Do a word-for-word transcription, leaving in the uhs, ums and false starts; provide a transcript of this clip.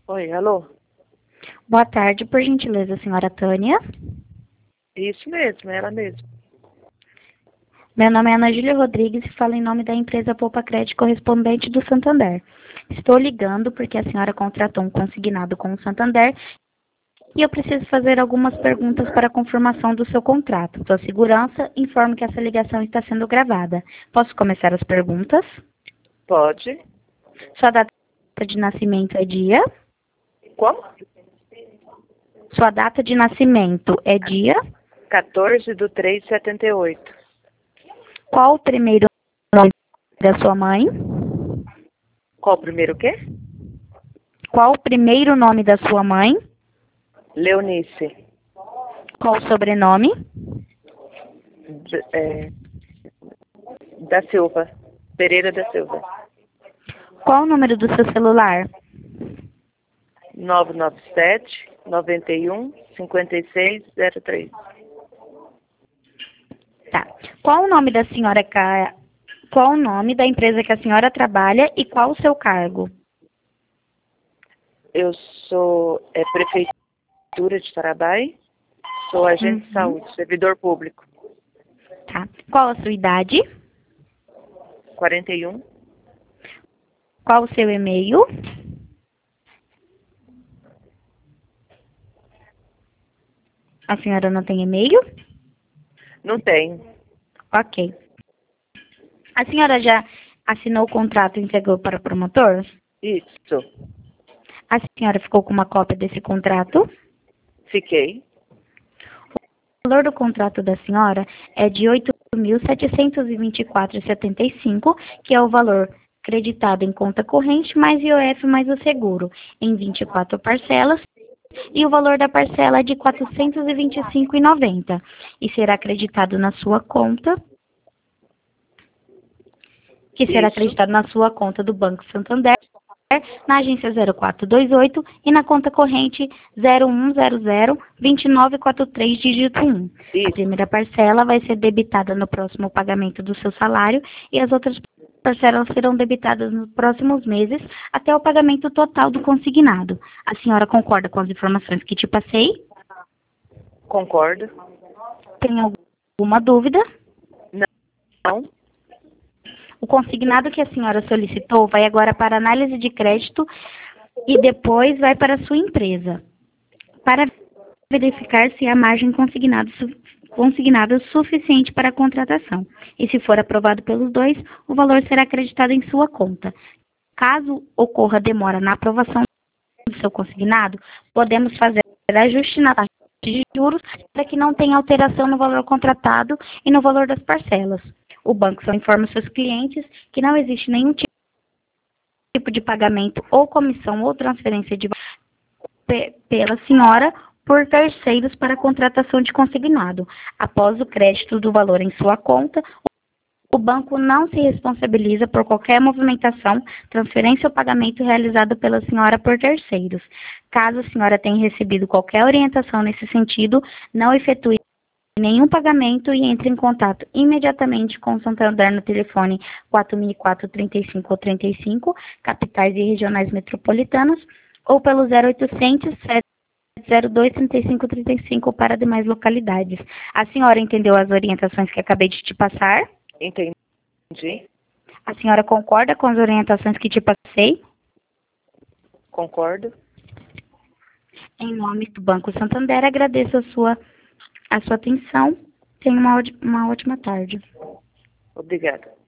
Oi, alô? Boa tarde, por gentileza, senhora Tânia. Isso mesmo, ela mesmo. Meu nome é Ana Júlia Rodrigues e falo em nome da empresa Poupa Crédito correspondente do Santander. Estou ligando porque a senhora contratou um consignado com o Santander e eu preciso fazer algumas perguntas para a confirmação do seu contrato. Sua segurança, informo que essa ligação está sendo gravada. Posso começar as perguntas? Pode. Sua data de nascimento é dia? Como? Sua data de nascimento é dia? quatorze de três de setenta e oito. Qual o primeiro nome da sua mãe? Qual o primeiro o quê? Qual o primeiro nome da sua mãe? Leonice. Qual o sobrenome? D- é, da Silva. Pereira da Silva. Qual o número do seu celular? nove nove sete, nove um, cinco seis zero três. Tá. Qual o nome da senhora Ca... Qual o nome da empresa que a senhora trabalha e qual o seu cargo? Eu sou é, Prefeitura de Tarabai. Sou agente Uhum. de saúde, servidor público. Tá. Qual a sua idade? quarenta e um. Qual o seu e-mail? A senhora não tem e-mail? Não tenho. Ok. A senhora já assinou o contrato e entregou para o promotor? Isso. A senhora ficou com uma cópia desse contrato? Fiquei. O valor do contrato da senhora é de oito mil setecentos e vinte e quatro reais e setenta e cinco centavos, que é o valor creditado em conta corrente mais I O F mais o seguro, em vinte e quatro parcelas, e o valor da parcela é de quatrocentos e vinte e cinco reais e noventa centavos, e será acreditado na sua conta, que será Isso. acreditado na sua conta do Banco Santander, na agência zero quatro dois oito e na conta corrente zero um zero zero, dois nove quatro três, dígito um. A Isso. primeira parcela vai ser debitada no próximo pagamento do seu salário e as outras parcelas serão debitadas nos próximos meses até o pagamento total do consignado. A senhora concorda com as informações que te passei? Concordo. Tem alguma dúvida? Não. O consignado que a senhora solicitou vai agora para análise de crédito e depois vai para a sua empresa, para verificar se há margem consignado, consignada suficiente para a contratação. E se for aprovado pelos dois, o valor será acreditado em sua conta. Caso ocorra demora na aprovação do seu consignado, podemos fazer ajuste na taxa de juros para que não tenha alteração no valor contratado e no valor das parcelas. O banco só informa seus clientes que não existe nenhum tipo de pagamento ou comissão ou transferência de pela senhora por terceiros para a contratação de consignado. Após o crédito do valor em sua conta, o banco não se responsabiliza por qualquer movimentação, transferência ou pagamento realizado pela senhora por terceiros. Caso a senhora tenha recebido qualquer orientação nesse sentido, não efetue nenhum pagamento e entre em contato imediatamente com o Santander no telefone quatro mil e quatro, trinta e cinco ou trinta e cinco, capitais e regionais metropolitanas, ou pelo zero oitocentos, sete zero dois, trinta e cinco, trinta e cinco para demais localidades. A senhora entendeu as orientações que acabei de te passar? Entendi. A senhora concorda com as orientações que te passei? Concordo. Em nome do Banco Santander, agradeço a sua, a sua atenção. Tenha uma, uma ótima tarde. Obrigada.